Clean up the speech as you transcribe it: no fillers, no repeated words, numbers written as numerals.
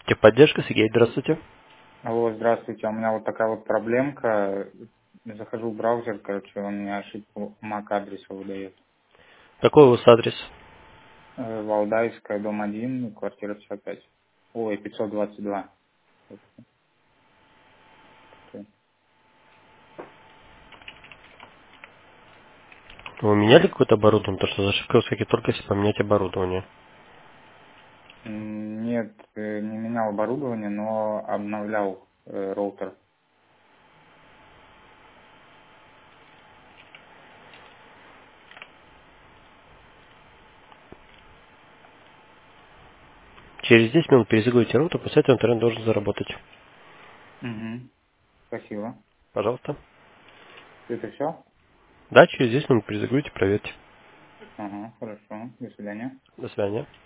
Техподдержка, Сергей, здравствуйте. Алло, здравствуйте. У меня вот такая вот проблемка. Захожу в браузер, короче, он мне ошибку MAC адреса выдает. Какой у вас адрес? Валдайская, дом 1, квартира 55. Ой, 522. Вы меняли какое-то оборудование? То, что за ошибка всякие только если поменять оборудование. Нет, не менял оборудование, но обновлял роутер. Через 10 минут перезагрузите роутер, после этого интернет должен заработать. Угу. Спасибо. Пожалуйста. Это все? Да, через 10 минут перезагрузите, проверьте. Ага, хорошо. До свидания. До свидания.